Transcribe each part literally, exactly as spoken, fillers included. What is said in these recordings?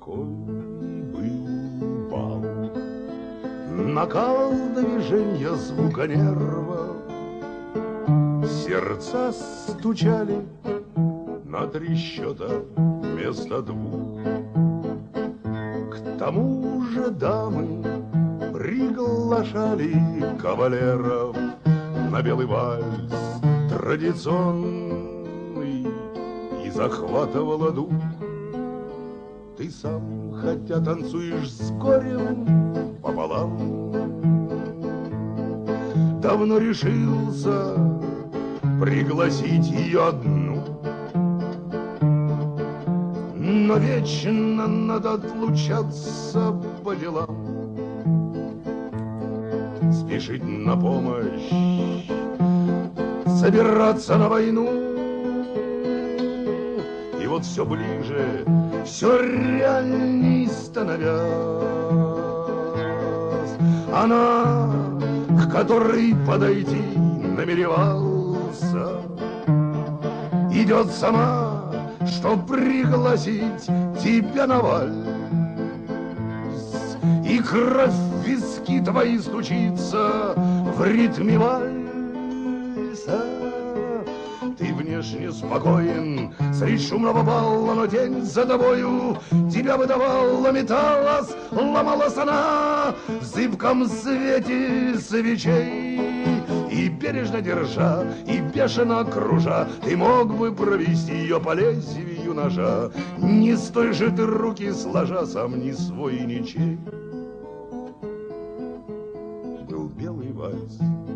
какой был бал. Накал движения, звука нерва, сердца стучали на три счета вместо двух. К тому же дамы приглашали кавалеров на белый вальс традиционный, и захватывала дух. Ты сам, хотя танцуешь с горем пополам, давно решился пригласить ее одну. Но вечно надо отлучаться по делам, спешить на помощь, собираться на войну. И вот все ближе, все реальней становясь, она, к которой подойти намеревался, идет сама, чтоб пригласить тебя на вальс. И кровь в виски твои стучится в ритме вальса. Ты внешне спокоен средь шумного бала, но день за тобою тебя выдавала, металась, ломалась она в зыбком свете свечей. И бережно держа, и бешено кружа, ты мог бы провести ее по лезвию ножа. Не с той же ты руки сложа, сам ни свой, ни чей. Был белый вальс,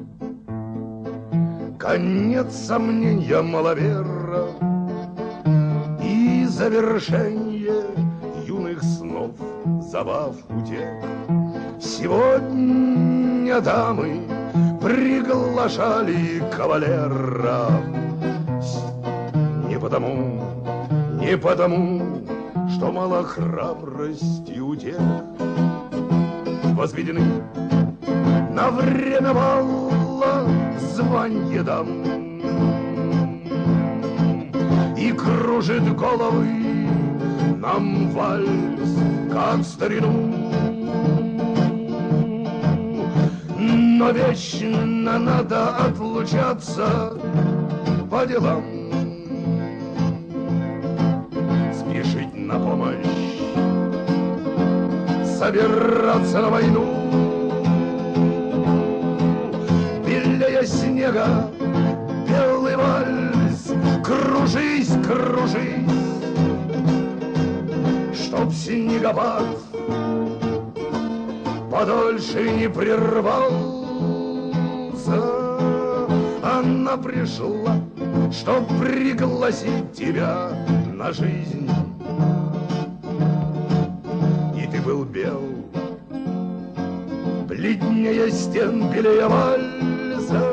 конец сомнения маловера и завершение юных снов, забав утех. Сегодня дамы приглашали кавалеров не потому, не потому, что мало храбрости у тех. Возведены на время бала званья дам, и кружит головы нам вальс, как в старину. Но вечно надо отлучаться по делам, спешить на помощь, собираться на войну. Белее снега белый вальс, кружись, кружись, чтоб снегопад подольше не прервал. Она пришла, чтоб пригласить тебя на жизнь. И ты был бел, бледнее стен, белее вальса.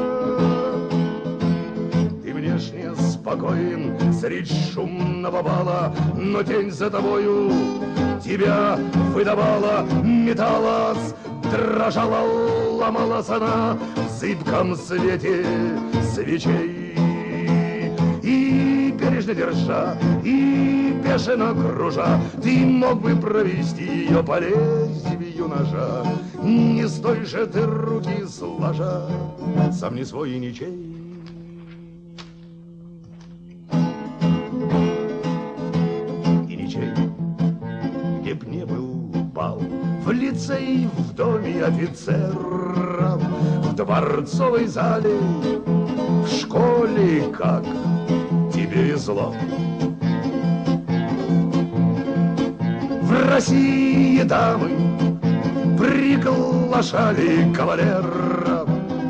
Ты внешне спокоен средь шумного бала, но тень за тобою тебя выдавала, металась, дрожала, ломалась она в зыбком свете свечей. И бережно держа, и бешено кружа, ты мог бы провести ее по лезвию ножа. Не с той же ты руки сложа, сам не свой и ничей. И ничей, где б не был бал, в лицее, в доме офицеров, в дворцовой зале, в школе, как тебе везло. В России дамы приглашали кавалеров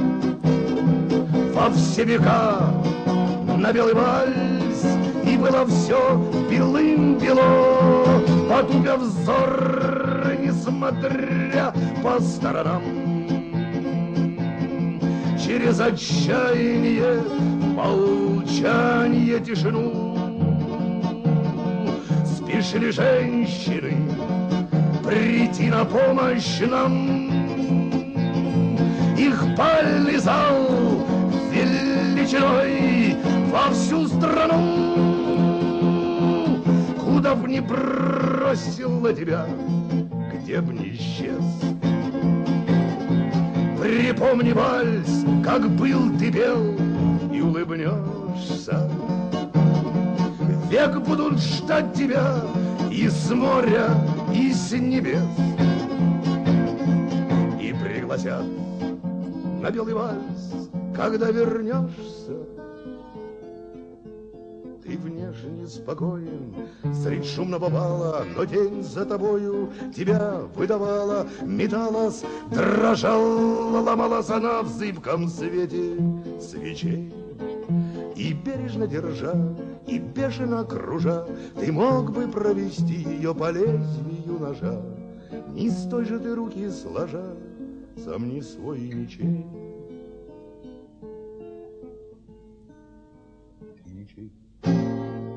во все века на белый вальс, и было все белым-бело, потупя взор, несмотря по сторонам. Через отчаяние, молчание, тишину спешили женщины прийти на помощь нам. Их бальный зал величиной во всю страну, куда в не бросила тебя, где б не исчез. Припомни вальс, как был ты пел, и улыбнешься. Век будут ждать тебя и с моря, и с небес, и пригласят на белый вальс, когда вернешься. Ты внешне спокоен средь шумного бала, но день за тобою тебя выдавала, металась, дрожала, ломалась она в зыбком свете свечей. И бережно держа, и бешено кружа, ты мог бы провести ее по лезвию ножа. Не с той же ты руки сложа, сомни свой ничей. Ничей.